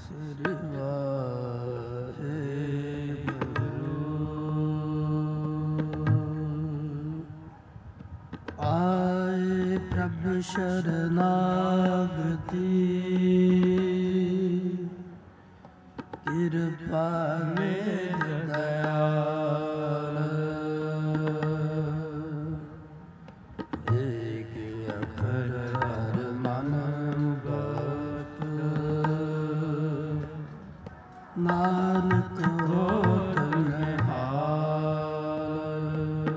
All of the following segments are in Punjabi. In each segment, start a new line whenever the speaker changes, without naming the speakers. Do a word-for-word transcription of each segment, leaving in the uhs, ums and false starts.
ਸ੍ਰੀ ਵਾਹਿਗੁਰੂ। ਆਏ ਪ੍ਰਭ ਸ਼ਰਨਾਗਤੀ, ਕਿਰਪਾ ਨਿਧ ਦਇਆਲ। ਏਕ ਅੱਖਰ ਹਰ ਮਨ ਮੁਗਤ, ਨਾਨਕ ਹੋਤ ਨਿਹਾਲ।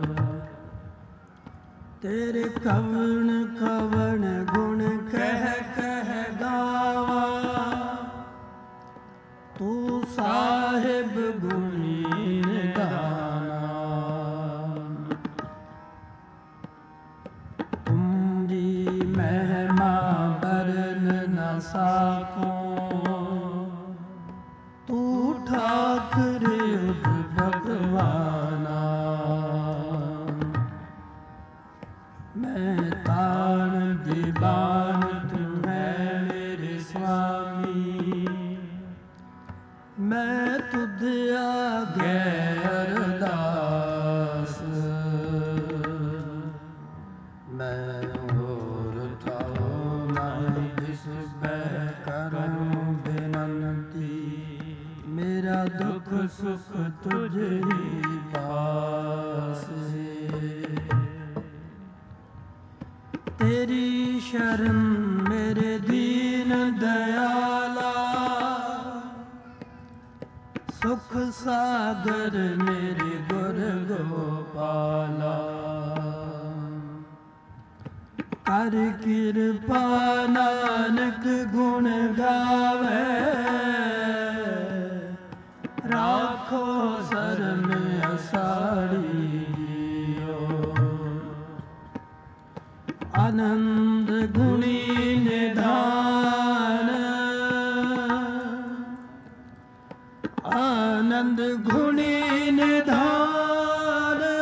ਤੇਰੇ ਕਵਣ ਕਵਣ ਗੁਣ ਕਹਿ ਕਹਿ ਗਾਵਾਂ, ਤੂੰ ਸਾਹਿਬ ਗੁਣੀ ਨਿਧਾਨਾ। ਤੁਮਰੀ ਮਹਿਮਾ ਬਰਨ ਨ ਸਾਕੋ, ਤੂੰ ਠਾਕੁਰ ਉਦ ਭਗਵਾਨਾ। ਮੈਂ ਤਾਣ ਦੀਵਾਨ ਤੂੰ ਹੈ ਮੇਰੇ ਸੁਆਮੀ, ਮੈਂ ਤੁਧ ਆਗੇ ਅਰਦਾਸ। ਮੈਂ ਹੋਰ ਥਾਉ ਨਹੀਂ ਦਿਸਬੈ ਕਰੂੰ ਬੇਨੰਤੀ, ਮੇਰਾ ਦੁੱਖ ਸੁਖ ਤੁਝ ਹੀ ਪਾਸ। ਤੇਰੀ ਸ਼ਰਨ ਮੇਰੇ ਦੀਨ ਦਇਆਲਾ, ਸੁਖ ਸਾਗਰ ਮੇਰੇ ਗੁਰ ਗੋਪਾਲਾ। ਕਰ ਕਿਰਪਾ ਨਾਨਕ ਗੁਣ ਗਾਵੇ, ਰਾਖੋ ਸਰਮ ਅਸਾੜੀ ਜੀਓ। ਆਨੰਦ ਗੁਣੀ ਨਿਧਾਨ, ਆਨੰਦ ਗੁਣੀ ਨਿਧਾਨ।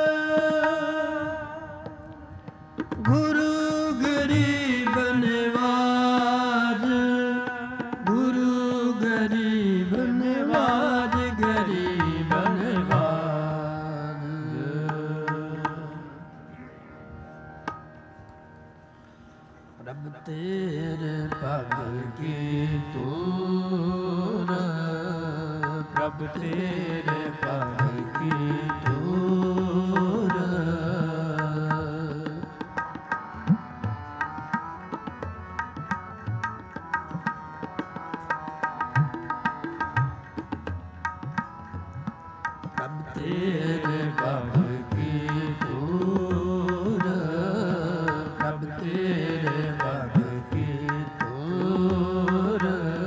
ਗੁਰੂ ਗਰੀਬ ਨਿਵਾਜ, ਗੁਰੂ ਗਰੀਬ ਨਿਵਾਜ, ਗਰੀਬ ਨਿਵਾਜ। ਰੱਬ ਤੇਰੇ ਭਗ ਕੀ ਤੂਰ, ਪ੍ਰਭ ਤੇਰੇ ਭਗ ਕੀ ਤੂਰ। ਪ੍ਰਭ ਤੇਰੇ ਭਗ ਕੀ ਤੂਰ, ਪ੍ਰਭ ਤੇਰੇ ਭਗ ਕੀ ਤੂਰ।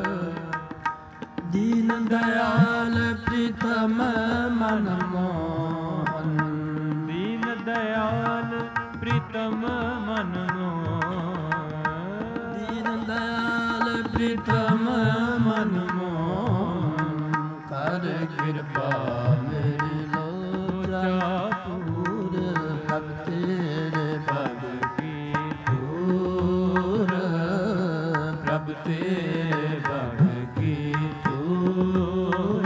ਦੀਨ ਦਇਆਲ ਪ੍ਰੀਤਮ ਮਨ ਮੋਹਨ,
ਦੀਨ ਦਇਆਲ ਪ੍ਰੀਤਮ ਮਨ ਮੋਹਨ।
ਦੀਨ ਦਇਆਲ ਪ੍ਰੀਤਮ ਮਨ ਮੋਹਨ। ਕਰ ਕਿਰਪਾ ਮੇਰੀ ਲੋਚਾ ਪੂਰ, ਪ੍ਰਭ ਤੇਰੇ ਭਗ ਕੀ ਤੂਰ, ਪ੍ਰਭ ਤੇਰੇ ਭਗ ਕੀ ਤੂਰ।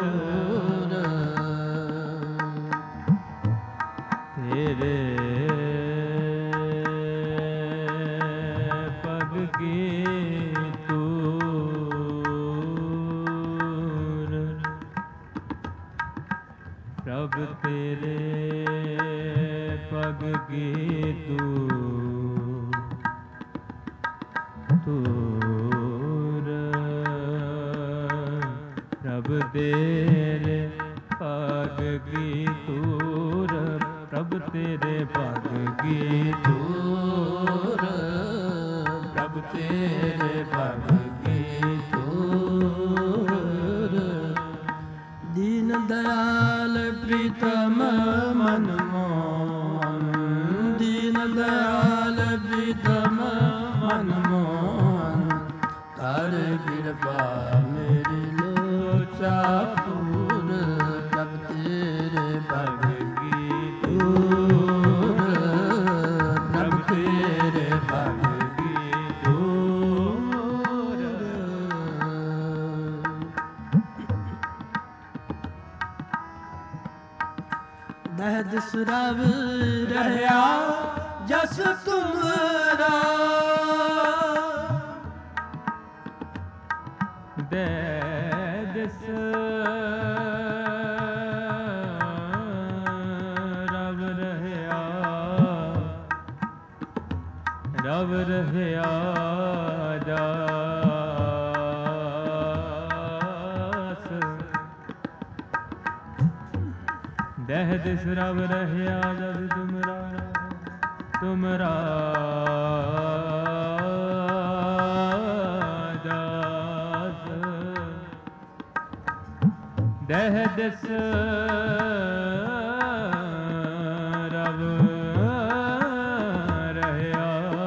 ਤੇਰੇ ਪਗ ਕੀ ਤੂਰ, ਪ੍ਰਭ ਤੇਰੇ ਪਗ ਕੀ ਤੂਰ ਤੂਰ। ਪ੍ਰਭ ਤੇਰੇ ਪਗ ਕੀ ਤੂਰ, ਪ੍ਰਭ ਤੇਰੇ ਪਗ ਕੀ ਤੂਰ, ਪ੍ਰਭ ਤੇਰੇ ਪਗ ਕੀ ਤੂਰ।
ਦੀਨ ਦਇਆਲ ਪ੍ਰੀਤਮ ਮਨ ਮੋਹਨ, ਦੀਨ ਦਇਆਲ ਪ੍ਰੀਤਮ ਮਨ ਮੋਹਨ। ਕਰ ਕਿਰਪਾ ਮੇਰੀ ਲੋਚਾ ਪੂਰ, ਪ੍ਰਭ ਤੇਰੇ ਭਗ ਕੀ ਤੂਰ, ਪ੍ਰਭ ਤੇਰੇ ਭਗ ਕੀ ਤੂਰ। ਦਹਿ ਦਿਸ ਰਵ ਰਹਿਆ ਜਸ ਤੁਮਰਾ
ਦਹਿ ਦਿਸ ਰਵ ਰਹਿਆ ਰਵ ਰਹਿਆ ਜਾਸ ਦਹਿ ਦਿਸ ਰਵ ਰਹਿਆ ਜਦ ਤੁਮਰਾ ਤੁਮਰਾ ਜਾਸ ਦਹਿ ਦਿਸ ਰਵ ਰਹਿਆ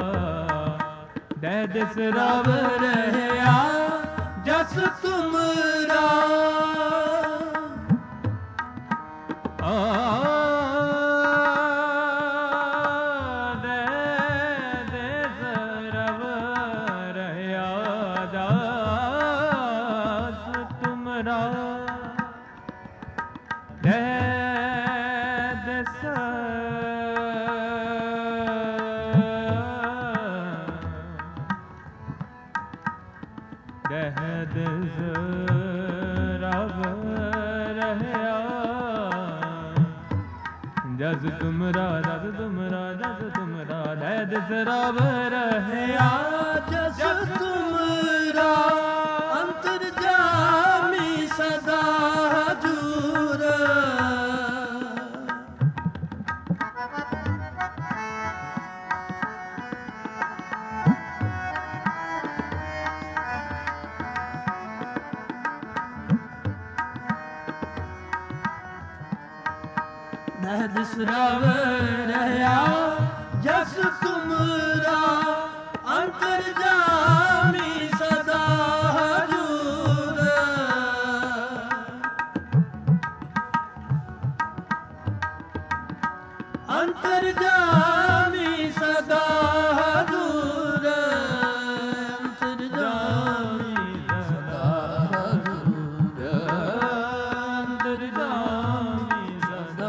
ਦਹਿ ਦਿਸ ਰਵ ਰਹਿਆ
ਜਸ ਤੁਮਰਾ
ਦਹਿ ਦਿਸ ਰਵ ਰਹਿਆ ਜਸ ਤੁਮਰਾ ਜਸ ਤੁਮਰਾ ਜਸ ਤੁਮਰਾ ਦਹਿ ਦਿਸ ਰਵ ਰਹਿਆ
ਜਸ ਤੁਮਰਾ ਅੰਤਰ ਜਾਮੀ ਸਦਾ ਹਜੂਰ ਦਹਿ ਦਿਸ ਰਵ ਰਹਿਆ ਜਸ ਤੁਮਰਾ ਅੰਤਰ ਜਾਮੀ ਸਦਾ ਹਜੂਰ ਅੰਤਰ ਜਾਮੀ ਸਦਾ ਹਜੂਰ ਅੰਤਰ ਜਾਮੀ ਸਦਾ ਹਜੂਰ ਅੰਤਰ ਜਾਮੀ ਸਦਾ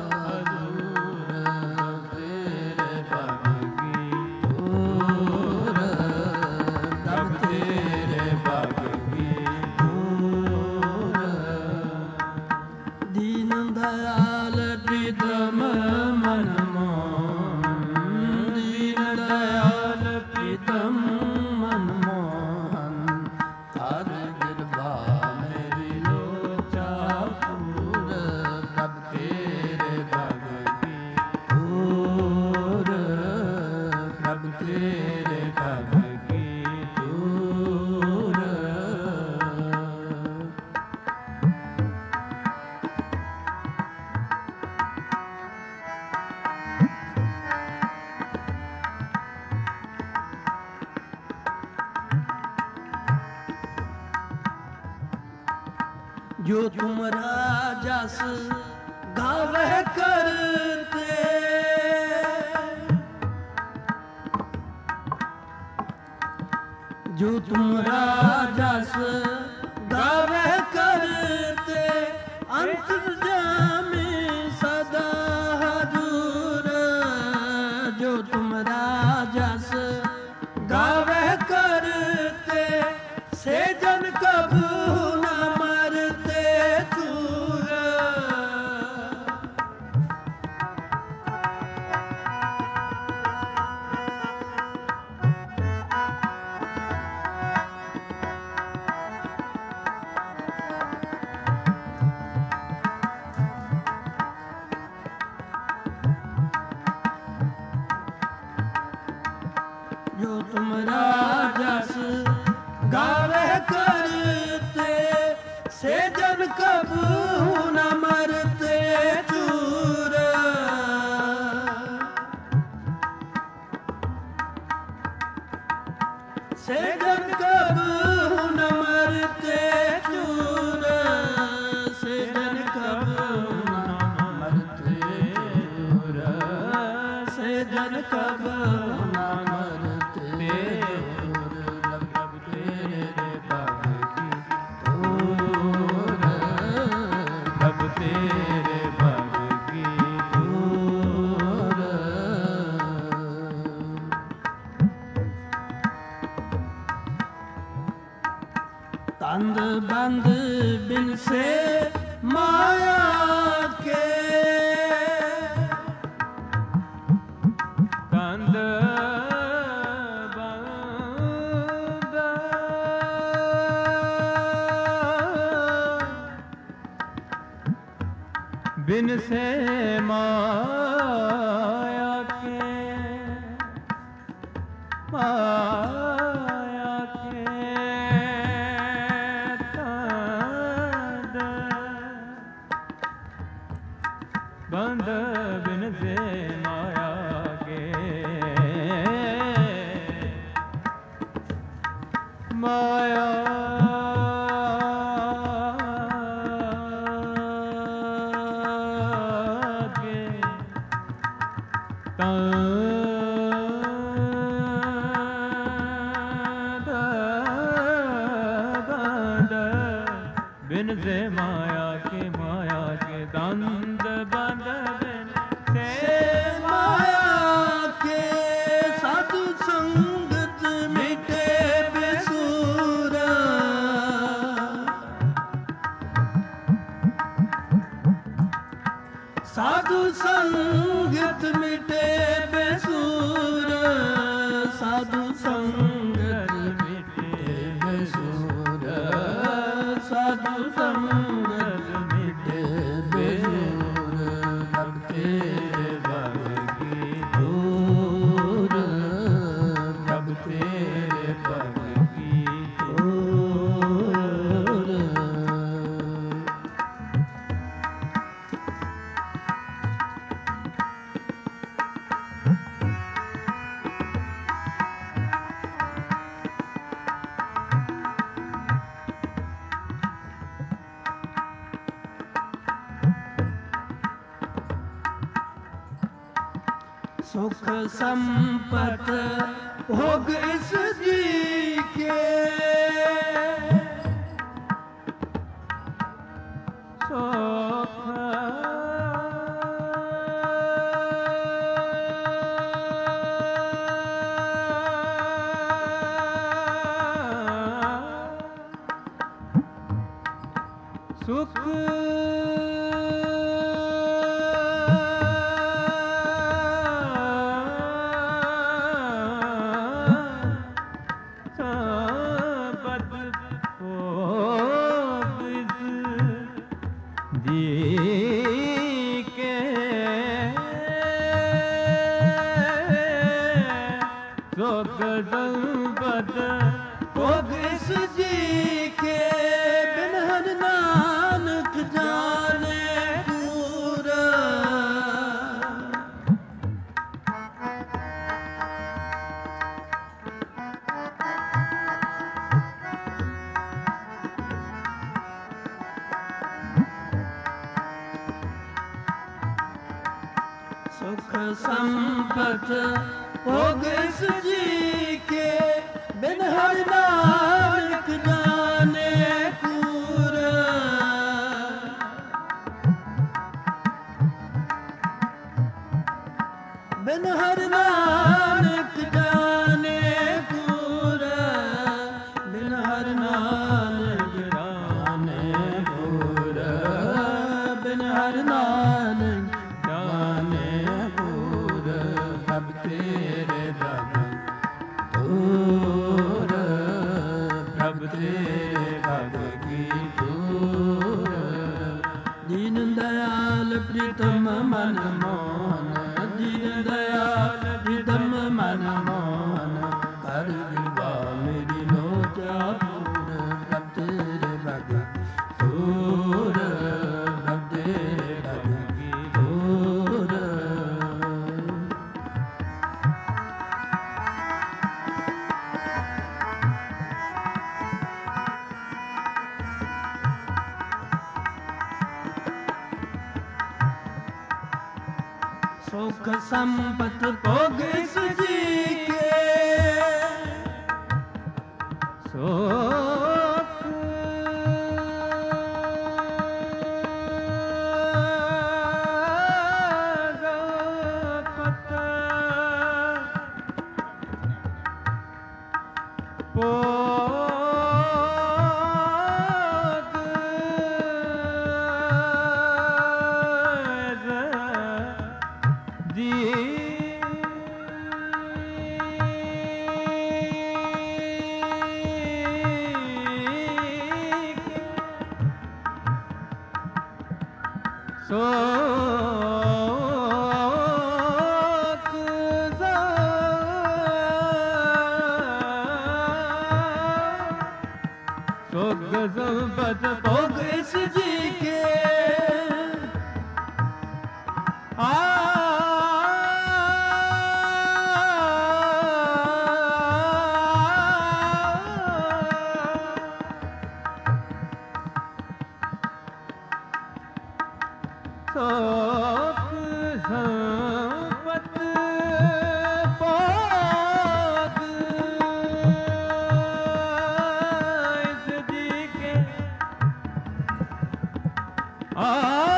ਜੋ ਤੁਮਰਾ ਜਸ ਗਾਵਹਿ ਕਰਤੇ ਜੋ ਤੁਮਰਾ ਜਸ ਗਾਵਹਿ ਕਰਤੇ ਅੰਤਰ ਜਾਮੀ ਸਦਾ ਹਜੂਰ ਜੋ ਤੁਮਰਾ ਜਸ ਗਾਵਹਿ ਕਰਤੇ ਸੇ ਜਨ ਕਬੂ ਜੋ ਤੁਮਰਾ ਜਸ ਗਾਵਹਿ ਕਰਤੇ ਸੇ ਜਨ ਕਬੂ ਨ ਮਰਤੇ ਚੂਰ ਸੇ ਜਨ ਕਬੂ ਨ ਮਰਤੇ ਚੂਰ ਸੇ ਜਨ ਕਬੂ ਨ ਮਰਤੇ ਚੂਰ ਸੇ ਜਨ ਕਬੂ ਨ ਮਰਤੇ तंद बंद बिन से माया के
तंद बिन से माया के माया के तंद बंद बिन से माया के माया बिन से माया के माया के दंद बंद बिन से
माया के साधु संगत मिटे बेसूरा साधु संगत मिटे बेसूरा साधु संगत मिटे बेसूरा साधु संगत मिटे बेसूर अब तेरे भव की दूर अब तेरे भव की दूर सुख संपत भोग इस जी के सुख सुख संपत भोग इस जी के बिन हर नानक जाने पूरा सुख संपत भोग इस जी के बिन हर नानक जाने पूरा बिन हर नानक जाने पूरा बिन हर नानक जाने पूरा बिन हर नानक जाने पूरा अब तेरे भव दूर प्रभ तेरे भव की दूर दीन दयाल प्रीतम मन मोहन दीन दयाल प्रीतम मन मोहन कर कृपा मेरी लोचा पूर प्रभ तेरे भव दूर प्रभ तेरे भव की दूर सुख संपत भोग इस जी के सुख संपत भोग
ਸੁਖ ਸੰਪਤ ਭੋਗ ਇਸ ਜੀ ਕੇ ਆ ਸੁਖ ਸੰਪਤ ਭੋਗ ਇਸ ਜੀ ਕੇ ਆ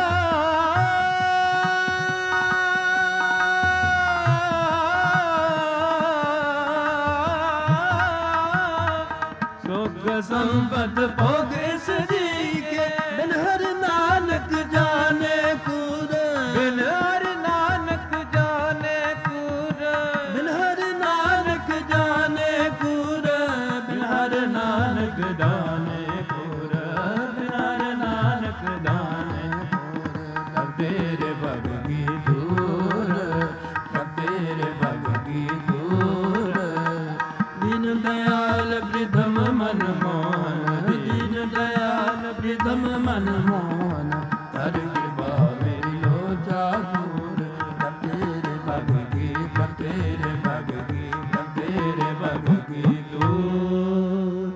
ਸੁਖ ਸੰਪਤ ਭੋਗ ਇਸ ਜੀ ਕੇ ਬਿਨ ਹਰਿ ਨਾਨਕ ਜਾਣੇ ਕੂਰ ਬਿਨ ਹਰਿ ਨਾਨਕ ਜਾਣੇ ਕੂਰ ਬਿਨ ਹਰਿ ਨਾਨਕ ਜਾਣੇ ਕੂਰ ਬਿਨ ਹਰਿ ਨਾਨਕ ਜਾਣੇ ਕੂਰ ਬਿਨ ਹਰਿ ਨਾਨਕ ਜਾਣੇ ਕੂਰ ਤੇਰੇ ਭਗ ਕੀ ਦੂਰ ਤੇਰੇ ਭਗ ਕੀ ਦੂਰ ਦੀਨ ਦਇਆਲ ਬ੍ਰਿਧਮ ਮਨ ਮੋਹਨ ਦੀਨ ਦਇਆਲ ਬ੍ਰਿਧਮ ਮਨ ਮੋਹਨ ਕਰ ਕਿਰਪਾ ਮੇਰੀ ਲੋਚਾ ਦੂਰ ਤੇਰੇ ਭਗ ਕੀ ਤੇਰੇ ਭਗ ਕੀ ਤੇਰੇ ਭਗ ਕੀ ਦੂਰ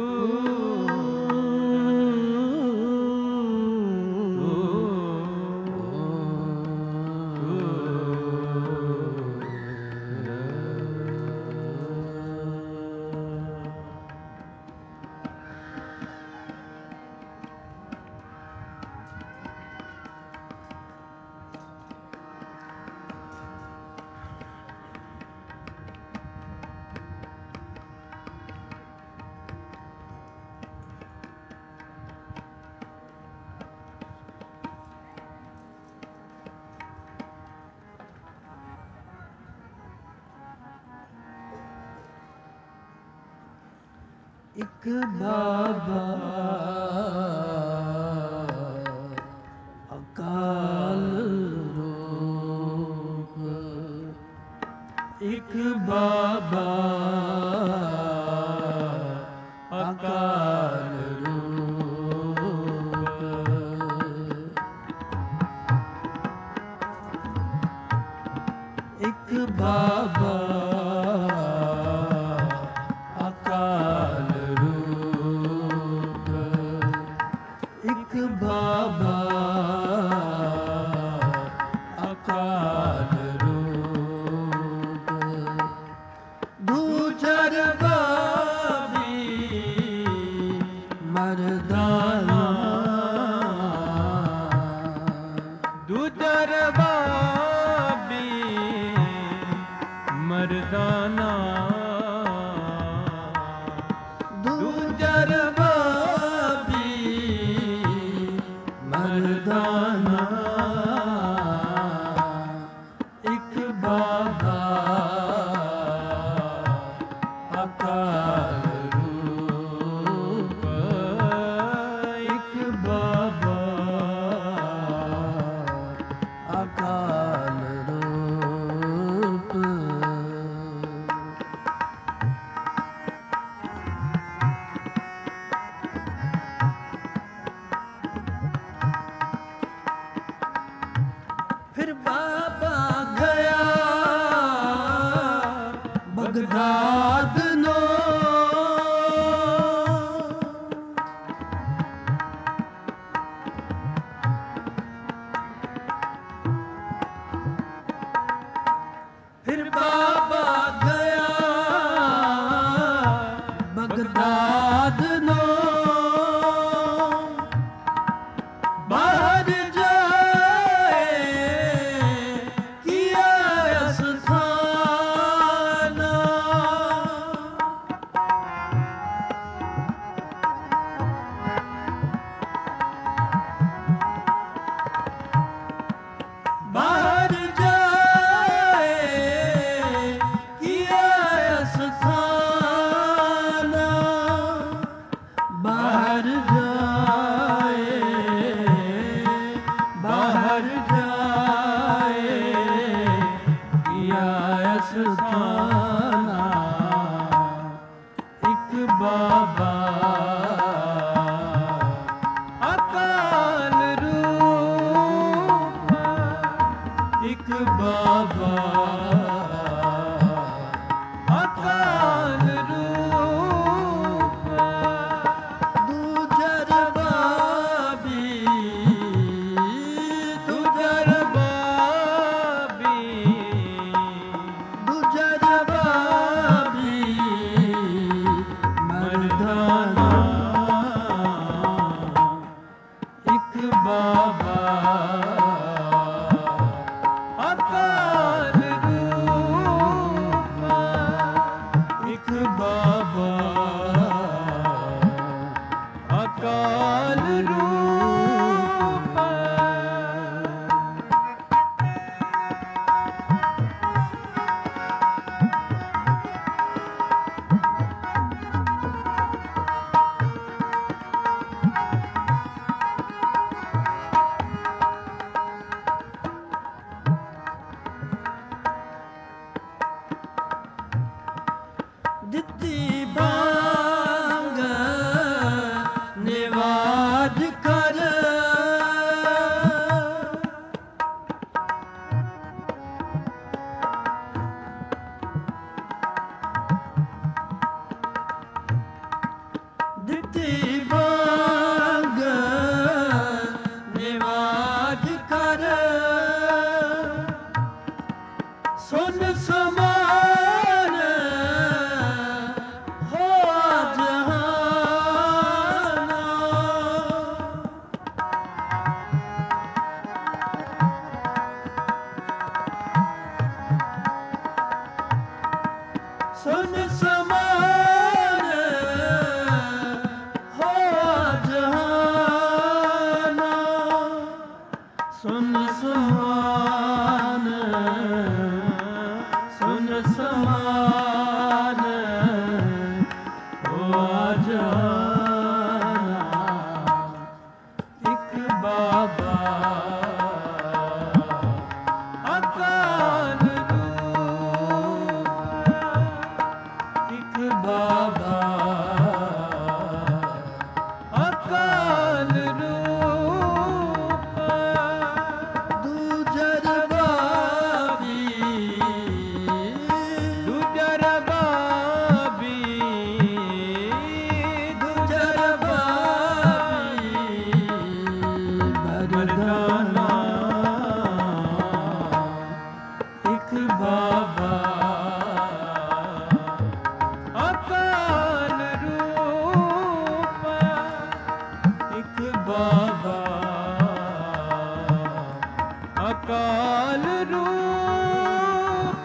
ਇੱਕ ਬਾਬਾ ਅਕਾਲ ਰੂਪ ਇੱਕ ਬਾਬਾ ਅਕਾਲ ਰੂਪ ਇੱਕ ਬਾਬਾ ਇੱਕ ਬਾਬਾ ਅਕਾਲ ਰੂਪ ਦੂਜਰ ਬਾਬੀ ਮਰਦਾਨਾ ਦੂਜਰ ਬਾਬੀ ਮਰਦਾਨਾ ਦੂਜਰ ਮਰਦਾਨਾ ਇੱਕ ਬਾਬਾ ਅਕਾਲ ਰੂਪ ਇੱਕ ਬਾਬਾ ਅਕਾਲ ਰੂਪ ਫਿਰ ਬਾਬਾ ਗਿਆ ਬਗਦਾਦ ਨੂੰ ਫਿਰ ਬਾਬਾ ਗਿਆ ਬਗਦਾਦ ਨੂੰ ਬਾਹਰ ਬਾਹਰ ਜਾਏ ਕੀਆ ਅਸਥਾਨਾ ਬਾਹਰ ਜਾਏ ਬਾਹਰ ਅਕਾਲ ਰੂਪ
ਦਿੱਤੀ ਬਾਂਗ ਨਿਵਾਜ ਕਰ ਦਿੱਤੀ ਬਾਂਗ ਨਿਵਾਜ ਕਰ ਸੁਨ ਸਮਾਨ ਹੋ ਜਹਾਨਾ ਸੁਨ ਸਮਾਨ ਹੋ ਜਹਾਨਾ ਸੁਨ ਸਮਾਨ ਸੁਨ ਸਮਾਨ ਹੋ ਜਾਨਾ ਇੱਕ ਬਾਬਾ ਅਕਾਲ ਰੂਪ ਇੱਕ ਬਾਬਾ ਅਕਾਲ ਰੂਪ ਦੂਜਰ ਬਾਬੀ ਦੂਜਰ ਬਾਬੀ ਦੂਜਰ ਬਾਬੀ ਮਰਦਾਨਾ ਇੱਕ ਬਾਬਾ ਅਕਾਲ ਰੂਪ ਇੱਕ ਬਾਬਾ ਅਕਾਲ ਰੂਪ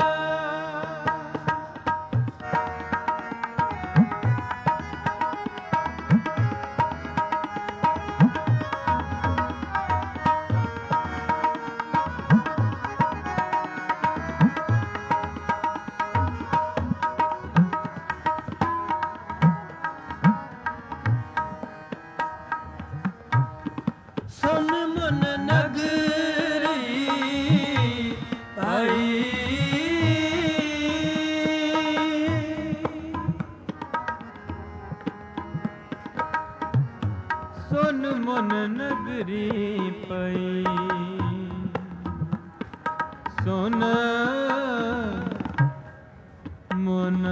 ਸੁਨ ਮਨ ਨਗਰੀ ਭਾਈ ਸੁਨ ਮਨ ਨਗਰੀ ਪਈ ਸੁਨ ਮਨ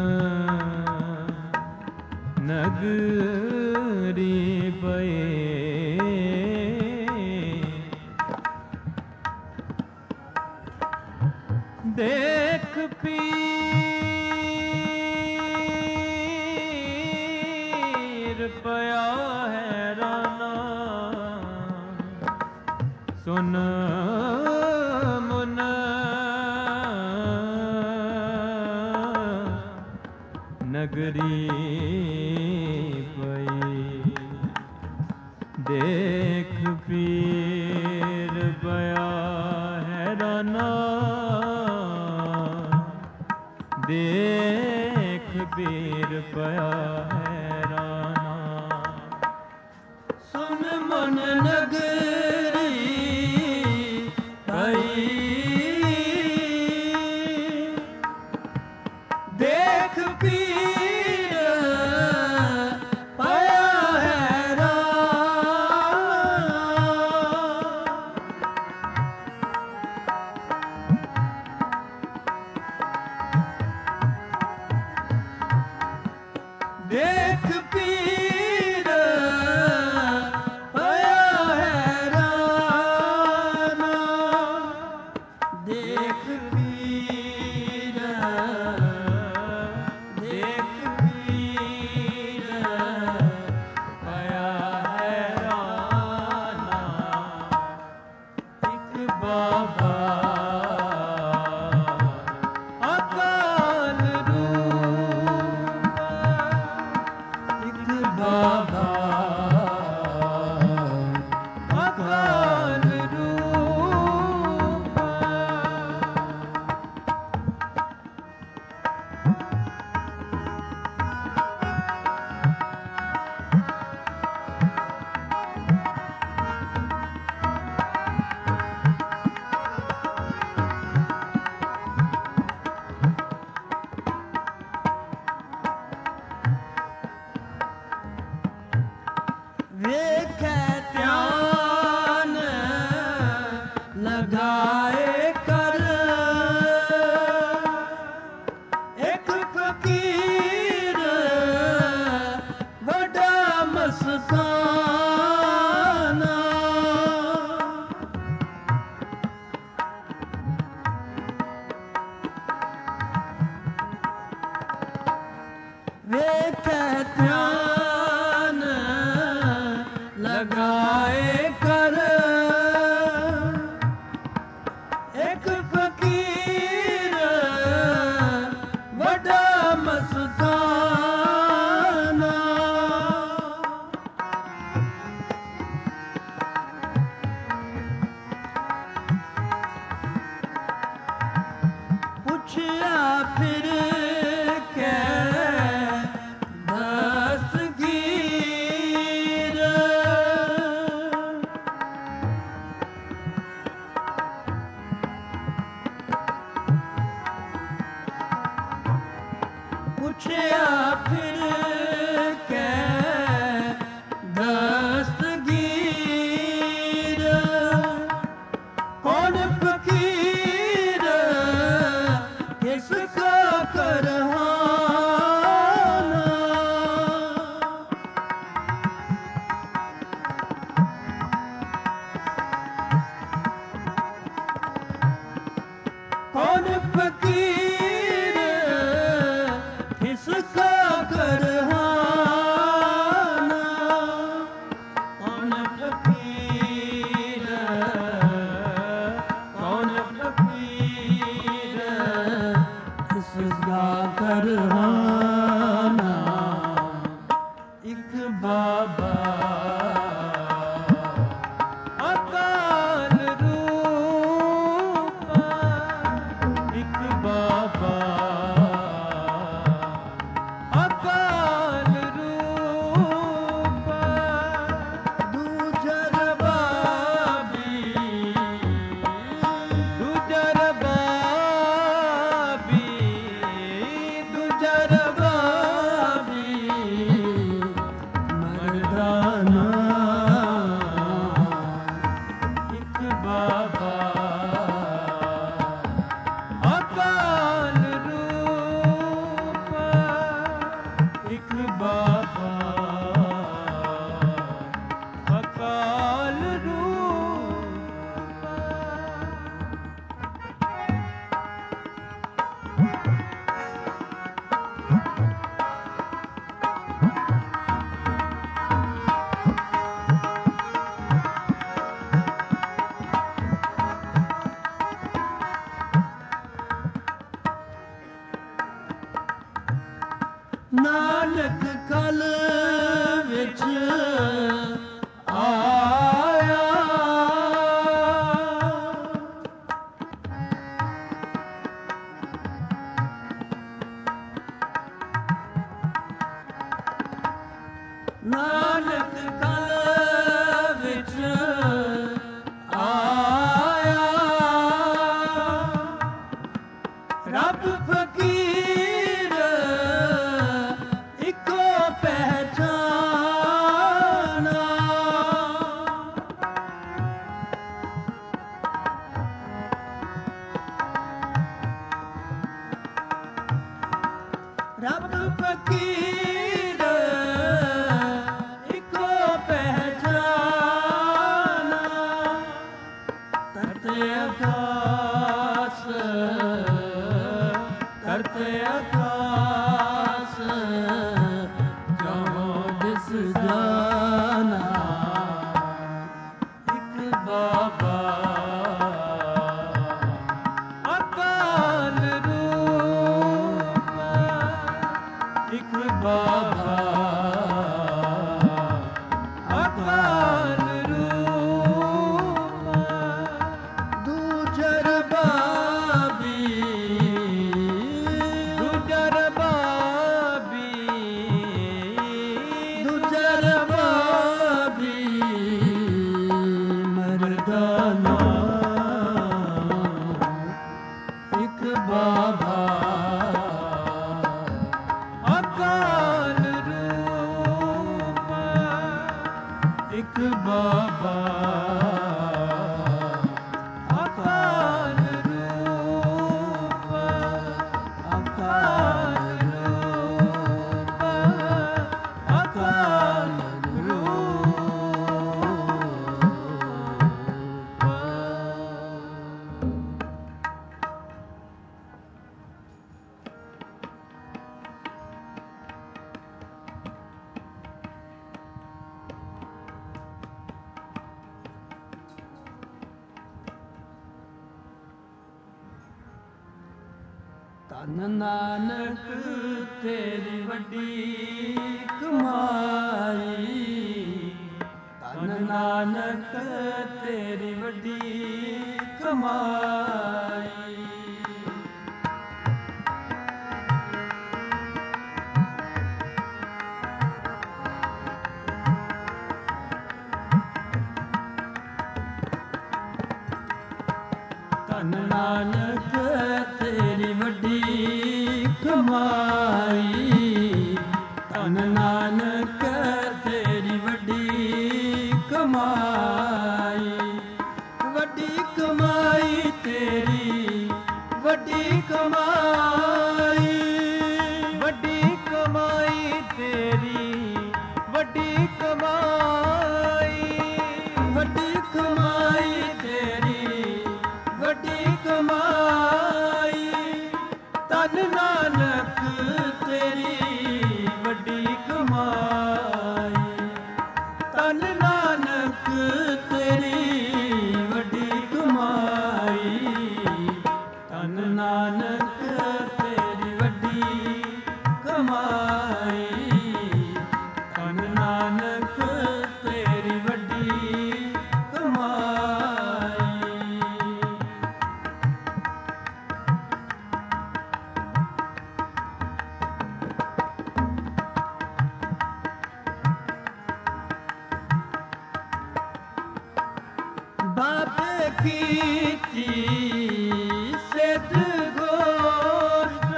ਨਗਰੀ ਪਈ ਦੇਖ ਪੀਰ ਪਿਆ ਹੈਰਾਨਾ ਸੁਨ ਮੁਨ ਨਗਰੀ ਪਈ ਦੇਖ ਪੀਰ ਪਿਆ ਹੈਰਾਨਾ ਦੇਖ ਪੀਰ ਪਿਆ ਹੈਰਾਨਾ ਸੁਨ ਮਨ ਨਗਰੀ ਪਈ ਦੇਖ ਪੀਰ ਵੇਖੈ ਧਿਆਨ ਲਗਾਏ ਕਰ ਇੱਕ ਫਕੀਰ ਵੱਡਾ ਮਸਤਾਨਾ ਵੇਖੈ ਧਿਆਨ ਲਗਾਏ ਕਰ ਇੱਕ ਫਕੀਰ ਵੱਡਾ ਮਸਤਾਨਾ ਪੁੱਛਿਆ ਫਿਰ ਕੇ ਪੁੱਛਿਆ ਫਿਰ ਕੇ ਦਸਤਗੀਰ ਕੌਣ ਫਕੀਰ ਕਿਸ ਕਾ ਕਰਹਾਨਾ ਕੌਣ ਫਕੀਰ ਕਿਸਕਾ ਕਰਹਾਨਾ ਕੌਣ ਫਕੀਰ ਕੌਣ ਫਕੀਰ ਕਿਸਕਾ ਕਰਹਾਨਾ ਇੱਕ ਬਾਬਾ ਅਕਾਲ ਰੂਪ ਇੱਕ ਬਾਬਾ ਅਕਾਲ ਰੂਪ ਦੂਜਰ ਬਾਬੀ ਦੂਜਰ ਬਾਬੀ ਦੂਜਰ ਬਾਬੀ ਮਰਦਾਨਾ ਇੱਕ ਬਾਬਾ ਅਕਾਲ ਰੂਪ ਇੱਕ ਬਾਬਾ ਅਕਾਲ ਰੂਪ ਨਾਨਕ ਕਲ ਵਿੱਚ ਆਇਆ ਨਾਨਕ ਕਲ ਵਿੱਚ ਆਇਆ ਰੱਬ ਫਕੀਰ ਇੱਕੋ ਪਹਿਚਾਨ ਇੱਕ ਬਾਬਾ ਅਕਾਲ ਰੂਪ ਅਕਾਲ ਰੂਪ ਅਕਾਲ ਧੰਨ ਨਾਨਕ ਤੇਰੀ ਵੱਡੀ ਕਮਾਈ, ਧੰਨ ਨਾਨਕ ਤੇਰੀ ਵੱਡੀ ਕਮਾਈ। ਧੰਨ ਨਾਨਕ ਤੇਰੀ ਵੱਡੀ ਕਮਾਈ, ਧੰਨ ਨਾਨਕ ਤੇਰੀ ਵੱਡੀ ਕਮਾਈ। ਵੱਡੀ ਕਮਾਈ ਤੇਰੀ ਵੱਡੀ ਕਮਾਈ,
ਵੱਡੀ ਕਮਾਈ ਤੇਰੀ ਵੱਡੀ ਕਮਾਈ,
ਵੱਡੀ ਕਮਾਈ ਤੇਰੀ ਵੱਡੀ ਕਮਾਈ। ਧੰਨ ਨਾਨਕ ਤੇਰੀ ਵੱਡੀ ਕਮਾਈ, ਧੰਨ ਨਾਨਕ ਤੇਰੀ ਵੱਡੀ ਕਮਾਈ। ਧੰਨ ਨਾਨਕ ਤੇਰੀ ਵੱਡੀ ਕਮਾਈ, ਧੰਨ ਨਾਨਕ ਤੇਰੀ ਵੱਡੀ ਕਮਾਈ। ਬਾਬੇ ਕੀਤੀ ਸਿੱਧ ਗੋਸ਼ਟ,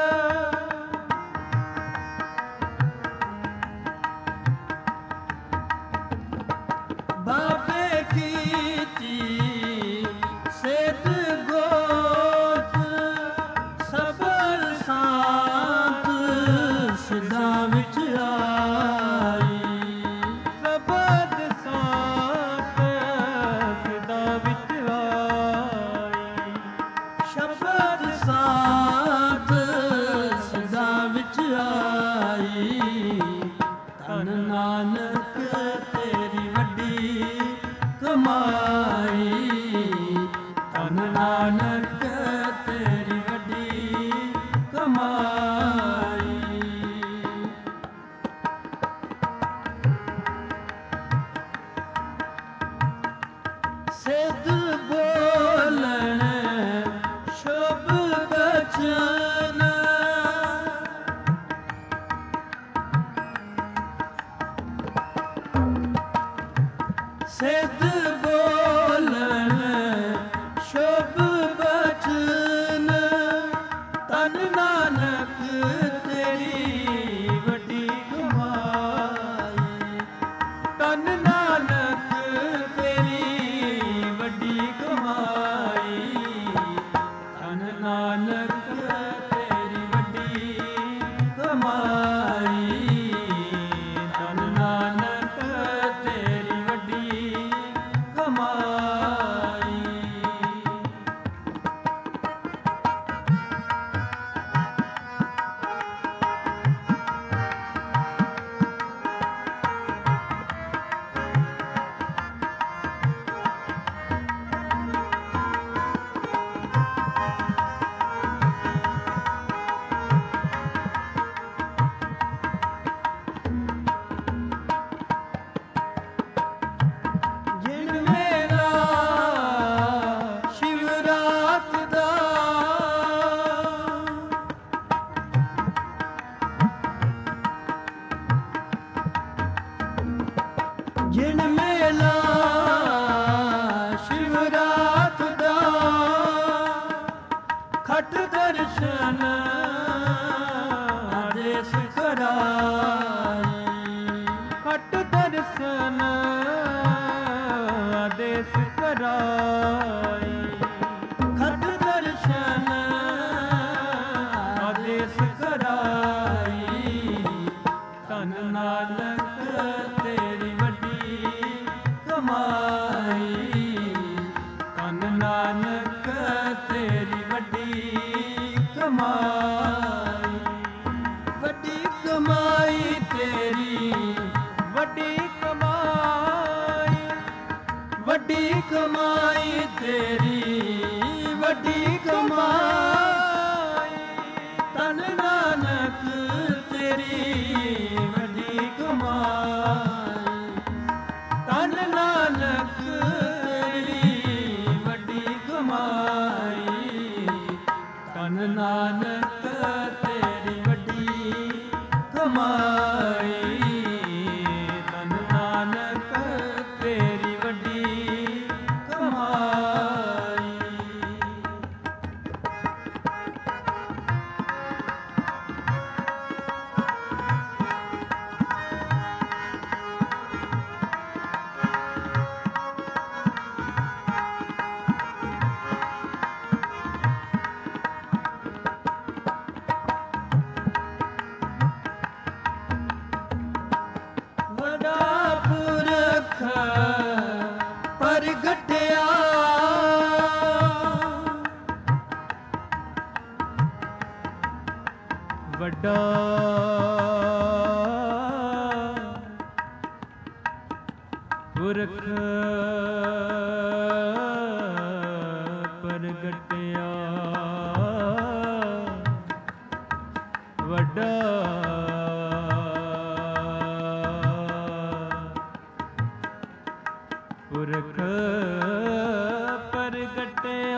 ਬਾਬੇ ਕੀਤੀ ਸਿੱਧ ਗੋਸ਼ਟ। ਸਬਰ ਸਾਥ ਸਿੱਧਾ ਵਿੱਚ ਆਈ,
ਸਬਦ ਸਾਥ ਸਿਦਾ ਵਿੱਚ ਆਈ,
ਸ਼ਬਦ ਸਾਥ ਸਿੱਧਾ ਵਿੱਚ ਆਈ। ਧੰਨ ਨਾਨਕ ਤੇਰੀ ਵੱਡੀ ਕਮਾਈ, ਧੰਨ ਨਾਨਕ ਤੇਰੀ ਵੱਡੀ ਕਮਾਈ। ਸਿੱਧ ਬੋਲਣ ਸ਼ੁਭ ਬਚਨ, ਸਿੱਧ ਬੋਲਣ ਸ਼ੁਭ ਬਚਨ। ਧੰਨ ਨਾਨਕ ਤੇਰੀ ਵੱਡੀ ਕਮਾਈ, ਧੰਨ ਨਾਨਕ ਤੇਰੀ ਵੱਡੀ ਕਮਾਈ। ਧੰਨ ਨਾਨਕ ਤੇਰੀ ਵੱਡੀ ਕਮਾਈ, ਧੰਨ ਨਾਨਕ ਤੇਰੀ ਵੱਡੀ ਕਮਾਈ। ਜਿਨ ਮੇਰਾ ਸ਼ਿਵਰਾਤ ਦਾ ਜਿਨ ਮੇਲਾ ਸ਼ਿਵਰਾਤ ਦਾ ਖਟ ਦਰਸ਼ਨ ਆਦੇਸ ਕਰਾਈ,
ਖਟ ਦਰਸ਼ਨ ਕਰਾਈ
ਖਤ ਦਰਸ਼ਨ
ਆਦੇਸ ਕਰਾਈ ਧਨ ਨਾਨਕ ਤੇਰੀ ਵੱਡੀ ਕਮਾਈ ਧਨ ਨਾਨਕ ਤੇਰੀ ਵੱਡੀ ਕਮਾਈ
ਵੱਡੀ ਕਮਾਈ ਤੇਰੀ
ਵੱਡੀ ਕਮਾਈ
ਵੱਡੀ ਕਮਾਈ ਤੇਰੀ ਵੱਡੀ ਕਮਾਈ ਤਨ ਨਾਨਕ ਤੇਰੀ ਵੱਡੀ ਕਮਾਈ ਤਨ ਨਾਨਕ ਤੇਰੀ ਵੱਡੀ ਕਮਾਈ ਤਨ ਨਾਨਕ ਤੇਰੀ ਵੱਡੀ ਕਮਾਈ ਤਨ ਨਾਨਕ ਤੇਰੀ ਵੱਡੀ ਕਮਾਈ ਵੱਡਾ ਪੁਰਖ ਪ੍ਰਗਟਿਆ
ਵੱਡਾ ਪੁਰਖ ਪ੍ਰਗਟਿਆ ਵੱਡਾ ਪੁਰਖ ਪ੍ਰਗਟਿਆ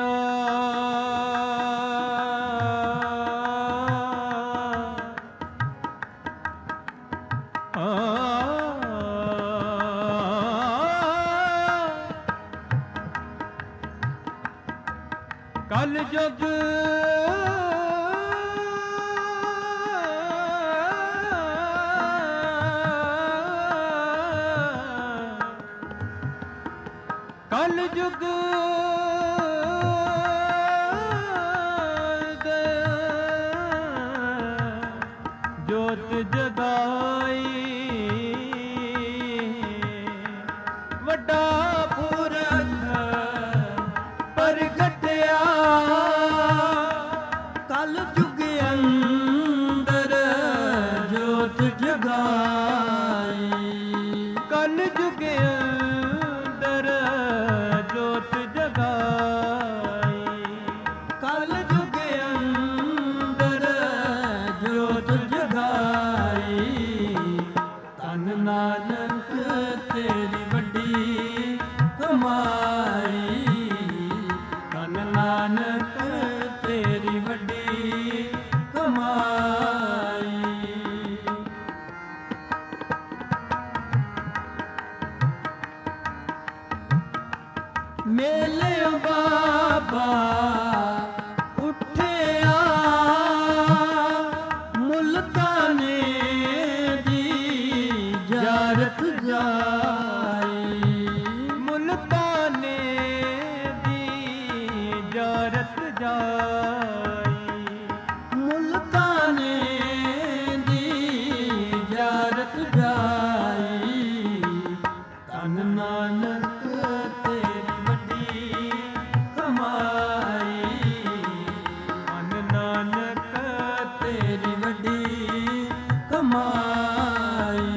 ਕਲ ਜੁਗ ਕਲ ਜੁਗ ਦੇ ਜੋਤ ਜਗਾਈ ਵੱਡਾ ਪੁਰਖ
ਪ੍ਰਗਟਿਆ ਕਲ ਜੁਗ ਅੰਦਰ ਜੋਤ ਜਗਾਈ
ਕਲ ਜੁਗ ਅੰਦਰ ਜੋਤ ਜਗਾਈ
ਕਲ ਜੁਗ ਅੰਦਰ ਜੋਤ ਜਗਾਈ ਤਨ ਨਾਨਕ ਤੇਰੀ ਵੱਡੀ ਕਮਾਈ ਤਨ ਨਾਨਕ ਤੇਰੀ ਵੱਡੀ ਕਮਾਈ ਮੇਲੇ ਬਾਬਾ ਉੱਠਿਆ ਮੁਲਤਾਨੇ ਦੀ ਜਾਰਤ ਜਾਈ
ਮੁਲਤਾਨੇ ਦੀ ਜਾਰਤ ਜਾਈ
ਮੁਲਤਾਨੇ ਦੀ ਜਾਰਤ ਜਾਈ ਤਨ ਨਾਨਕ ਤੇਰੀ ਵੱਡੀ ਕਮਾਈ
ਧਨ ਨਾਨਕ
ਤੇਰੀ ਵੱਡੀ ਕਮਾਈ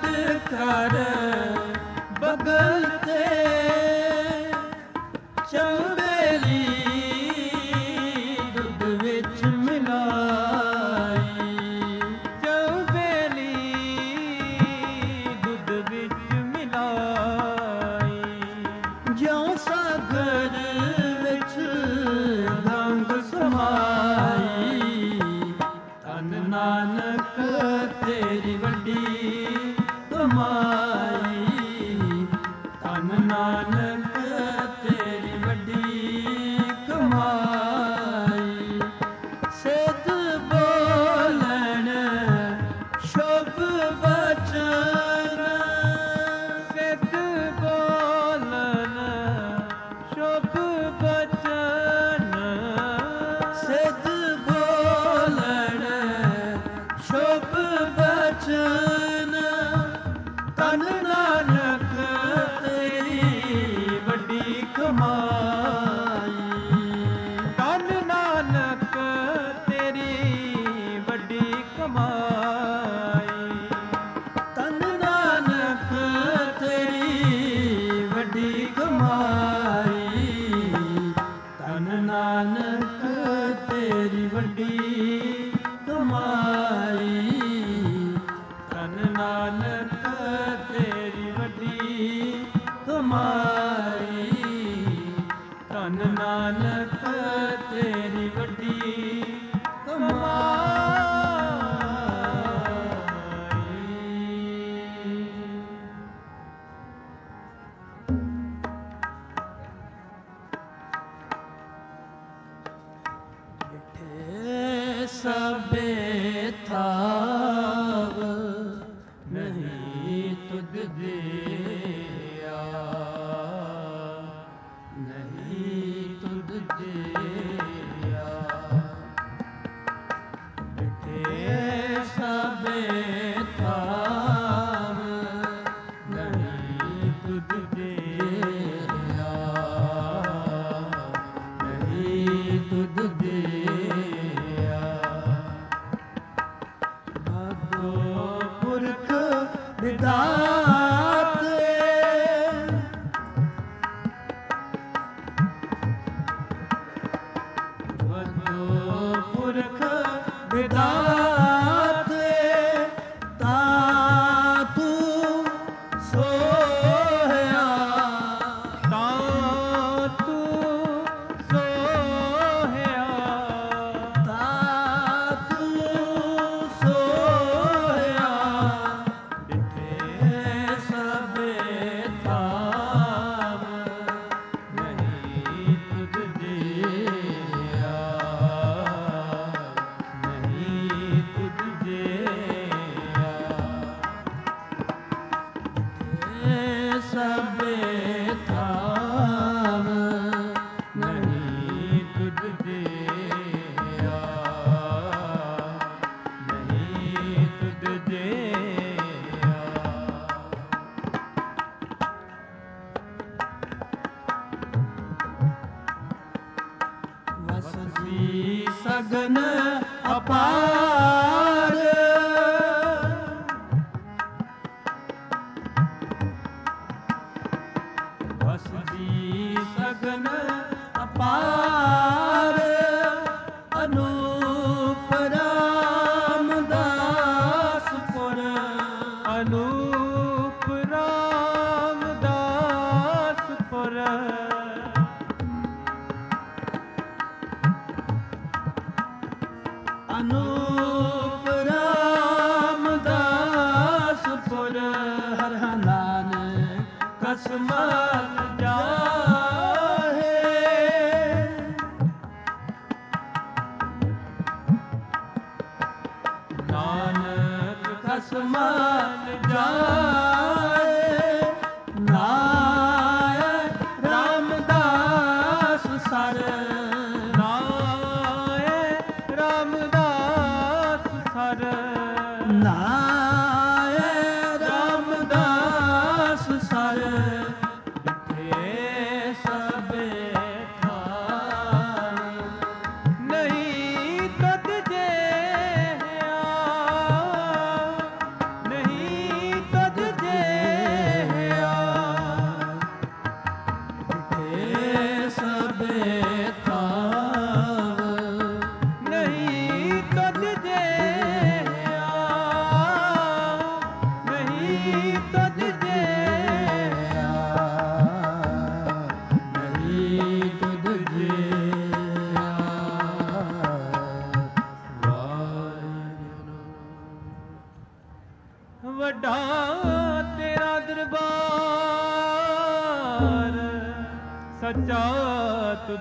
ਕਰ ਬਗਲ ਤੇ ਚੰਬੇਲੀ ਦੁੱਧ ਵਿੱਚ ਮਿਲਾਈ,
ਚੰਬੇਲੀ ਦੁੱਧ ਵਿੱਚ ਮਿਲਾਈ,
ਜਿਉਂ ਸਾਗਰ ਵਿੱਚ ਗੰਗ ਸਮਾਈ। ਧੰਨ ਨਾਨਕ ਤੇਰੀ ਵੱਡੀ ਕਮਾਈ, ਧੰਨ ਨਾਨਕ ਤੇਰੀ ਵੱਡੀ ਕਮਾਈ। ਸਿੱਧ ਬੋਲਣ ਸ਼ੁਭ ਬਚਨ,
ਸਿੱਧ ਬੋਲਨ ਸ਼ੁਭ ਬਚਨ,
ਸਿੱਧ ਬੋਲਣ ਸ਼ੁਭ ਬਚਨ। ਧੰਨ ਨਾਨਕ ਤੇਰੀ ਵੱਡੀ ਕਮਾਈ,
ਧੰਨ ਨਾਨਕ ਤੇਰੀ ਵੱਡੀ ਕਮਾਈ,
ਧੰਨ ਨਾਨਕ ਤੇਰੀ ਵੱਡੀ ਕਮਾਈ, ਧੰਨ ਨਾਨਕ ਤੇਰੀ ਵੱਡੀ ਕਮਾਈ, ਧੰਨ ਨਾਨਕ ਤੇਰੀ ਵੱਡੀ ਕਮਾਈ, ਧੰਨ ਨਾਨਕ ਤੇਰੀ ਵੱਡੀ ਕਮਾਈ। ਸਭੇ ਥਾਵ ਨਹੀਂ ਤੁਧ ਦਿਆ, ਨਹੀਂ ਤੁਧ ਦਿਆ। ਬਿਠੇ ਸਭੇ ਥਾਵ ਨਹੀਂ ਤੁਧ ਦਿਆ, ਨਹੀਂ ਤੁਧ ਦਿਆ। ਭਾਗੋ ਪੁਰਖ ਵਿਦਾਤੇ, ਭਾਗੋ ਪੁਰਖ ਵਿਦਾਤੇ। ਤਾ ਤੂੰ ਸੋਹਿਆ,
ਤਾਂ ਤੂੰ ਸੋਹਿਆ,
ਤਾ ਤੂੰ ਸੋਹਿਆ। ਬਿਠੇ ਸਭੇ ਥਾਵ ਨਹੀਂ ਤੁਧ ਦਿਆ, ਨਹੀਂ ਤੁਧ ਦਿਆ। ਬਿਠੇ ਸਭੇ ਥਾਵ ਨਹੀਂ ਤੁਧ ਦਿਆ, ਨਹੀਂ ਤੁਧ ਦਿਆ। ਵਸਦੀ ਸਗਨ ਅਪਾਰ, ਵਸਦੀ ਸਗਨ ਅਪਾਰ। ਅਨੂਪ ਰਾਮਦਾਸਪੁਰ,
ਅਨੂਪ ਰਾਮਦਾਸਪੁਰ,
ਅਨੂਪ ਰਾਮਦਾਸਪੁਰ। ਹਰਿ ਨਾਨਕ ਕਸਮਤ ਜਾਹੇ, ਨਾਨਕ ਕਸਮਤ ਜਾਹੇ। ਨਾਇ ਰਾਮਦਾਸ ਸਰ,
ਨਾਏ ਰਾਮਦਾਸ ਸਰ,
ਨਾਇ ਰਾਮਦਾਸ ਸਰ। ਬਿਠੇ ਸਭੇ ਥਾਵ
ਨਹੀਂ ਤੁਧ ਜਿਹਾ, ਨਹੀਂ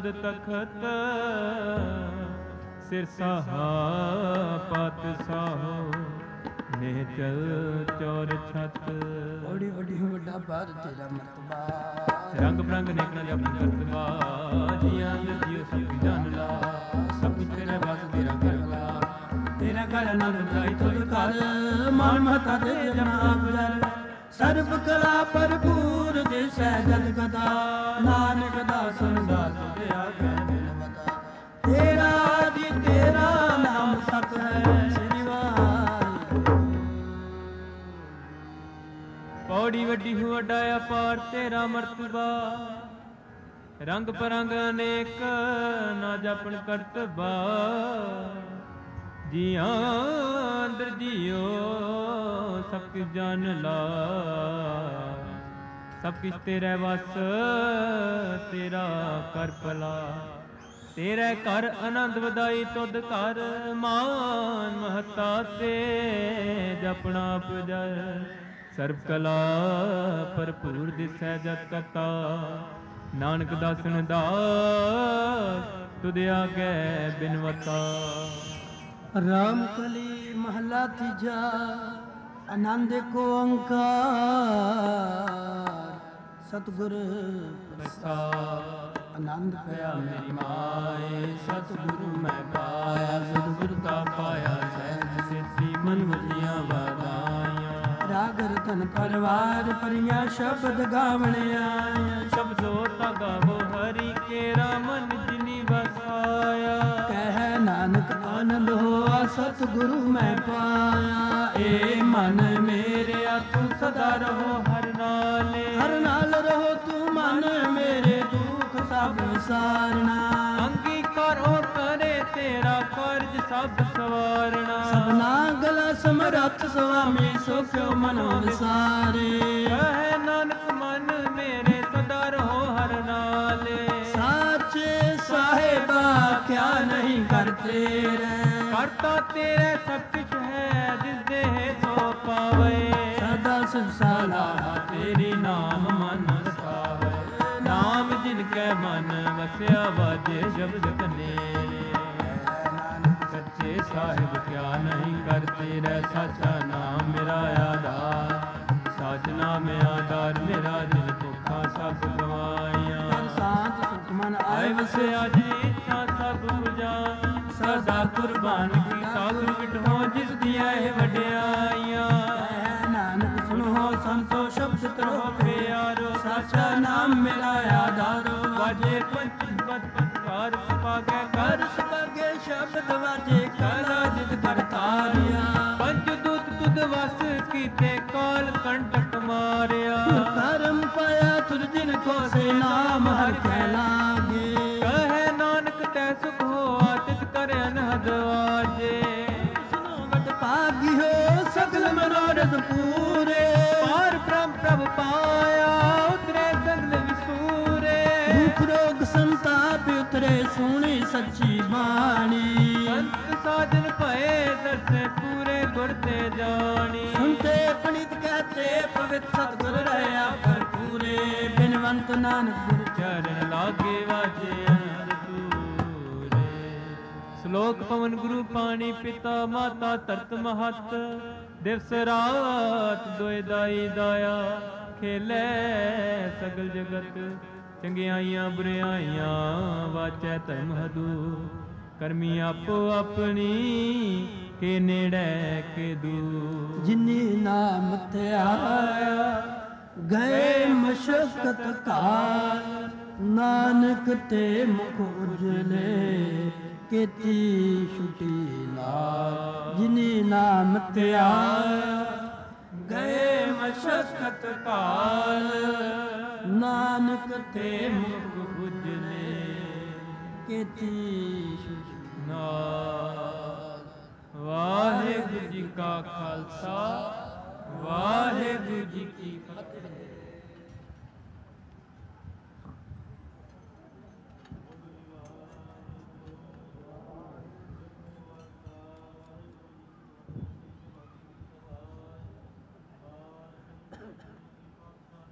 ਤੁਧ ਤਖਤ ਸਿਰ ਸਾਹਾ ਪਤ ਸਾਹੋ ਨੇ ਚਲ ਚੌਰ ਛਤ।
ਬੜੀ ਵੱਡੀ ਵੱਡਾ ਬਾਰ ਤੇਰਾ ਮਰਤਬਾ
ਰੰਗ ਬਰੰਗ ਨੇਕਣਾ ਦੀ ਆਪਣੀ ਕਰਤਬਾ ਜੀਆਂ ਦੇ ਜੀਓ ਸਭ ਜਾਣ ਲਾ ਸਭ ਕੁਛ ਤੇਰੇ ਵਾਸ ਤੇਰਾ ਕਰਵਾ
ਤੇਰਾ ਘਰ ਆਨੰਦ ਬੁਝਾਈ ਤੁਧ ਘਰ ਮਾਨ ਮਹਤਾ ਦੇ ਜਨਾ ਗੁਜਰ ਸਰਬ ਕਲਾ ਭਰਪੂਰ ਦਿਸੈ ਜਗ ਕਥਾ ਨਾਨਕ ਦਾਸਨ ਦਾਸ ਤੇ ਆਗੈ ਦਿਲ ਬਤਾ। ਤੇਰਾ ਜੀ ਤੇਰਾ ਨਾਮ ਸਤ ਹੈ ਸ੍ਰੀ ਵਾਹਿਗੁਰੂ।
ਪੌੜੀ ਵੱਡੀ ਹੋ ਵੱਡਾ ਅਪਾਰ ਤੇਰਾ ਮਰਤਬਾ ਰੰਗ ਪਰੰਗ ਅਨੇਕ ਨਾ ਜਾਪਣ ਕਰਤਬਾ ਜੀਆਂ ਅੰਦਰ ਜੀਓ ਸਭ ਕੁਛ ਜਾਣ ਲਾ ਸਭ ਕੁਛ ਤੇਰੇ ਵਸ ਤੇਰਾ ਕਰ ਭਲਾ ਤੇਰੇ ਘਰ ਆਨੰਦ ਵਧਾਈ ਤੁਧ ਘਰ ਮਾਨ ਮਹਤਾ ਤੇ ਜਪਣਾ ਪੁਜੈ ਸਰਬ ਕਲਾ ਭਰਪੂਰ ਦਿਸੈ ਜਤ ਕਤਾ ਨਾਨਕ ਦਾਸਨ ਦਾਸ ਤੁਧ ਆਗੈ ਬਿਨਵਤਾ।
ਰਾਮ ਕਲੀ ਮਹਲਾ ਤੀਜਾ ਆਨੰਦ ਕੋ ਓੰਕਾਰ ਸਤਿਗੁਰ
ਪ੍ਰਸਾਦ
ਆਨੰਦ ਪਿਆ
ਮੇਰੀ ਮਾਏ ਸਤਿਗੁਰੂ ਮੈਂ ਪਾਇਆ ਸਤਿਗੁਰ ਕਾ ਪਾਇਆ ਸਹਿਜ ਸਿੱਧੀ ਮਨ ਵਜੀਆਂ ਵਾਦਾਈਆਂ
ਰਾਗ ਰਤਨ ਪਰਵਾਰ ਪਰੀਆਂ ਸ਼ਬਦ ਗਾਵਣ ਆਇਆ
ਸ਼ਬਦੋ ਤਾ ਗਾਵੋ ਹਰੀ ਕੇਰਾ ਮਨ ਜਿਨੀ ਵਸਾਇਆ
ਕਹਿ ਨਾਨਕ ਆਨੰਦ ਹੋਆ ਸਤਿਗੁਰੂ ਮੈਂ ਪਾਇਆ ਏ ਮਨ ਮੇਰਿਆ ਤੂੰ ਸਦਾ ਰਹੋ
ਹਰ ਨਾਲੇ
ਹਰ ਨਾਲ ਰਹੋ ਤੂੰ ਮਨ ਮੇਰੇ ਦੁੱਖ ਸਭ ਵਿਸਾਰਨਾ
ਅੰਗੀਕਾਰ ਹੋ ਕਰੇ ਤੇਰਾ ਫਰਜ਼ ਸਭ ਸਵਾਰਣਾ
ਸਭਨਾ ਗਲਾ ਸਮਰੱਥ ਸੁਆਮੀ ਸੋ ਕਿਉ ਮਨੋ ਵਿਸਾਰੇ
ਕਹਿ ਨਾਨਕ ਮਨ ਮੇਰੇ ਸਦਾ ਰਹੋ ਹਰ ਨਾਲੇ
ਸਾਚੇ ਸਾਹਿਬਾ ਕਿਆ ਨਹੀਂ ਕਰਤੇ ਰਹਿ
ਕਰਤਾ ਤੇਰੇ ਸਭ ਕੁਛ ਹੈ ਜਿਸ ਦੇ ਸੋ ਪਾਵੇ
ਸਦਾ ਸੰਸਾਰਾ
ਤੇਰੀ ਨਾਮ ਮਨ ਵਸਾਵੇ ਨਾਮ ਜਿਨ ਕੈ ਮਨ ਵਸਿਆ ਵਾਜੇ ਸ਼ਬਦ ਕਨੇ ਸੱਚੇ ਸਾਹਿਬ ਕਿਆ ਨਹੀਂ ਕਰਤੇ ਰਹਿ ਸਾਚਾ ਨਾਮ ਮੇਰਾ ਆਧਾਰ ਸਾਚ ਨਾਮ ਆਧਾਰ ਮੇਰਾ ਦਿਲ ਭੁੱਖਾ ਸਭ ਗਵਾਈਆਂ
ਸਾਧ ਸੁਖ ਮਨ ਆਏ
ਆਏ ਵਸਿਆ ਜੀ ਇੱਛਾ ਸਭ 부ਜਾਨ ਸਦਾ ਕੁਰਬਾਨ ਕੀਤਾ ਗੁਰ ਵਿਟੋ ਜਿਸ ਦੀਆਂ ਇਹ ਵਡਿਆਈਆਂ
ਕਹਿ ਨਾਨਕ ਸੁਣੋ ਸੰਤੋ ਸ਼ਬਦ ਤਰੋ ਪਿਆਰੋ ਸਾਚਾ ਨਾਮ ਮੇਰਾ ਆਧਾਰੋ
ਵਾਜੇ ਪੰਚ ਪਦ ਪਦਕਾਰ ਸੁਭਾਗੈ ਕਰ
ਸਭਾਗੇ ਸ਼ਬਦ ਵਾਜੇ ਕਾਲਾ ਜਿਤ ਕਰਤਾਰਿਆ
ਪੰਜ ਦੂਤ ਤੁਧ ਵਸ ਕੀਤੇ ਕਾਲ ਕੰਟਕ ਮਾਰਿਆ
ਕਰਮ ਪਾਇਆ ਤੁਰ ਜਿਨ ਕੋ ਸੇ ਨਾਮ ਹਰ ਕੈ ਲਾਗੇ
ਕਹੇ ਨਾਨਕ ਤੈ ਸੁਖ ਹੋਆ ਤਿਤ ਕਰ ਅਨਹਦ ਵਾਜੇ
ਸੁਨੋ ਵਡ ਭਾਗੀ ਹੋ ਸਗਲ ਮਨੋਰਥ ਪੂਰੇ
ਪਾਰ ਬ੍ਰਹਮ ਪ੍ਰਭ ਪਾਇਆ ਉਤਰੇ ਸਗਲ ਵਿਸੂਰੇ
ਦੁਖ ਰੋਗ ਸੰਤਾਪ ਉਤਰੇ ਸੁਣੀ ਸੱਚੀ ਬਾਣੀ
ਸੰਤ ਸਾਜਨ ਭਏ ਦਰਸੇ ਪੂਰੇ ਗੁਰ ਤੇ ਜਾਣੀ
ਸੁਨਤੇ ਪਣਿਤ ਕਹਤੇ ਪਵਿੱਤ ਸਤਿਗੁਰ ਰਹਿਆ ਭਰਪੂਰੇ ਬਿਨਵੰਤ ਨਾਨਕ ਗੁਰ
ਚਰਨ ਲਾਗੇ ਵਾਜੇ ਅਨੰਦ ਤੂਰੇ ਸ਼ਲੋਕ ਪਵਨ ਗੁਰੂ ਪਾਣੀ ਪਿਤਾ ਮਾਤਾ ਧਰਤ ਮਹਤ ਦਿਵਸ ਰਾਤ ਦੋਇ ਦਾਈ ਦਾਇਆ ਖੇਲੇ ਸਗਲ ਜਗਤ ਚੰਗਿਆਈਆਂ ਬੁਰਿਆਈਆਂ ਵਾਚੈ ਧਰਮ ਹਦੂ ਕਰਮੀ ਆਪੋ ਆਪਣੀ ਕੇ ਨੇੜੇ ਕੇ ਦੂਰ
ਜਿਨੀ ਨਾਮ ਧਿਆਇਆ ਗਏ ਮਸ਼ਕਤ ਕਾਲ ਨਾਨਕ ਤੇ ਮੁਖ ਉਜਲੇ ਕੀਤੀ ਛੁਟੀ ਨਾਲ ਜਿਨੀ ਨਾਮ ਧਿਆਇਆ ਗਏ ਮਸ਼ਕਤ ਕਾਲ ਨਾਨਕ ਤੇ ਮੁਖ ਉਜਲੇ ਕੀਤੀ ਛੁਟੀ
ਨਾਲ। ਵਾਹਿਗੁਰੂ ਜੀ ਕਾ ਖਾਲਸਾ ਵਾਹਿਗੁਰੂ ਜੀ ਕੀ ਫਤਿਹ।